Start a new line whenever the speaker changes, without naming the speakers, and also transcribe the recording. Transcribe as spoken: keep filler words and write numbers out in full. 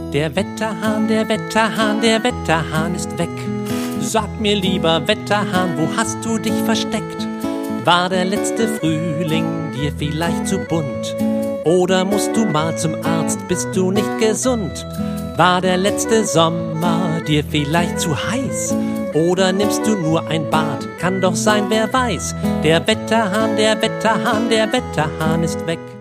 Der Wetterhahn, der Wetterhahn, der Wetterhahn ist weg. Sag mir lieber Wetterhahn, wo hast du dich versteckt? War der letzte Frühling dir vielleicht zu bunt? Oder musst du mal zum Arzt, bist du nicht gesund? War der letzte Sommer dir vielleicht zu heiß? Oder nimmst du nur ein Bad? Kann doch sein, wer weiß. Der Wetterhahn, der Wetterhahn, der Wetterhahn ist weg.